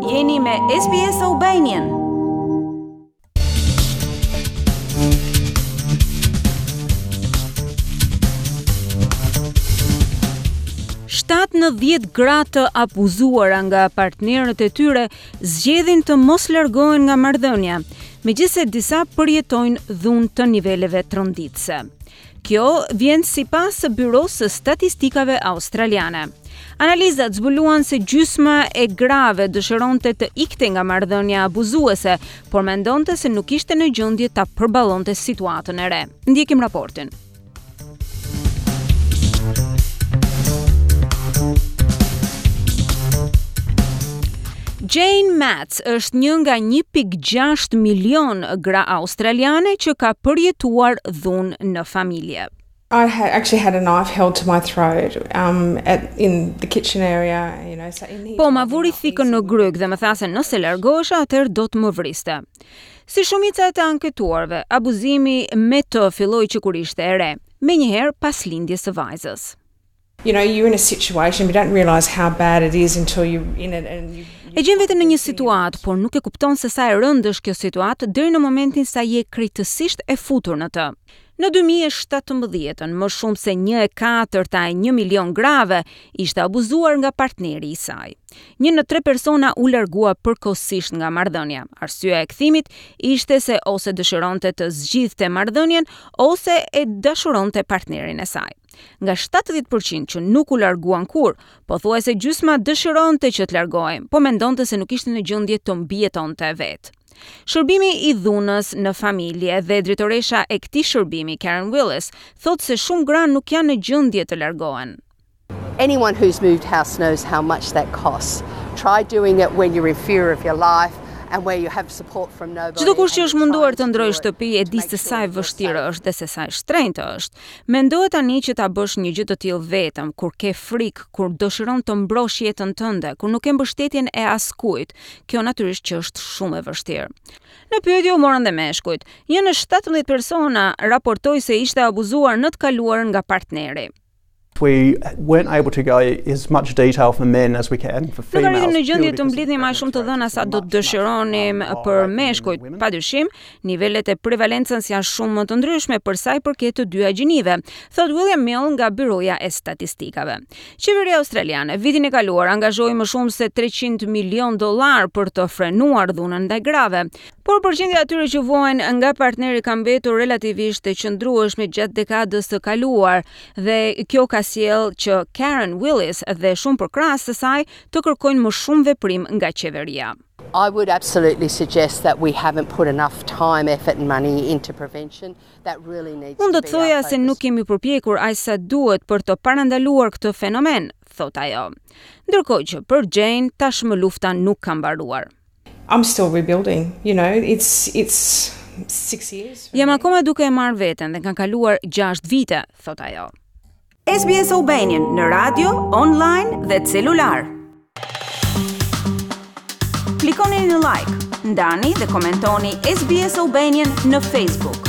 Jeni me SBS Albanian. Shtatë në 10 gra të abuzuara nga partnerët e tyre zgjedhin të mos largohen nga marrëdhënia, megjithëse disa përjetojnë dhunë të niveleve tronditëse. Kjo vjen sipas së Byrosë së Statistikave Australiane. Analizat zbuluan se gjysma e grave dëshironte të ikte nga marrëdhënia abuzuese, por mendonte se nuk ishte në gjendje ta përballonte situatën e re. Ndjekim raportin. Jane Matz është një nga 1.6 milion gra australiane që ka përjetuar dhunë në familje. I actually had a knife held to my throat in the kitchen area, so Po ma vuri thikën në gryk dhe më tha se nëse largohesha atëherë do të më vriste. Si shumica e të anketuarve, abuzimi me të filloi që kur ishte e re, menjëherë pas lindjes së vajzës. You're in a situation but you don't realise how bad it is until you're in it and you E gjen veten në një situatë, por nuk e kupton se sa e rëndë është kjo situatë deri në momentin sa je krejtësisht e futur në të. Në 2017, më shumë se 1/4 milion grave ishte abuzuar nga partneri i saj. 1 në 3 persona u largua përkohësisht nga marrëdhënia. Arsyeja e kthimit ishte se ose dëshironte të zgjidhte marrëdhënien ose e dashuronte partnerin e saj. Nga 70% që nuk u larguan kur, pothuajse gjysma dëshironte që të largohej, po mendonte se nuk ishte në gjendje të mbijetonte vetë. Shërbimi i dhunës në familje dhe drejtoresha e këtij shërbimi, Karen Willis, thotë se shumë gra nuk janë në gjendje të largohen. Anyone who's moved house knows how much that costs. Try doing it when you're in fear of your life and where you have support from nobody. Çdo kush që është munduar të ndrojë shtëpi e di se sa e vështirë është dhe se sa e shtrenjtë është. Mendohet tani që ta bësh një gjë të tillë vetëm, kur ke frikë, kur dëshiron të mbrosh jetën tënde, kur nuk ke mbështetjen e askujt. Kjo natyrisht që është shumë e vështirë. Në pyetje u morën dhe meshkujt. 1 në 17 persona raportoi se ishte abuzuar në të kaluarën nga partneri. We weren't able to go as much detail for men as we can for females. Nuk arritëm në gjendje të mblidhnim më shumë të dhëna sa do të dëshironim për meshkujt. Padyshim, nivelet e prevalencës janë shumë më të ndryshme për sa i përket të dyja gjinive, thot William Mill nga Byroja e Statistikave. Qeveria australiane vitin e kaluar angazhoi më shumë se $300 milion për të frenuar dhunën ndaj grave, por përqindja atyre që vuajnë nga partneri ka mbetur relativisht të qëndrueshme gjatë dekadës së kaluar dhe kjo ka sjell që Karen Willis dhe shumë përkrahas së saj të kërkojnë më shumë veprim nga qeveria. I would absolutely suggest that we haven't put enough time, effort and money into prevention. That really needs to be. Unë do të thoja se nuk kemi përpjekur aq sa duhet për të parandaluar këtë fenomen, thot ajo. Ndërkohë që për Jane tashmë lufta nuk ka mbaruar. I'm still rebuilding, it's 6 years. Jam akoma duke e marrë veten dhe kanë kaluar 6 vite, thot ajo. SBS Albanian në radio, online dhe celular. Klikoni në like, ndani dhe komentoni SBS Albanian në Facebook.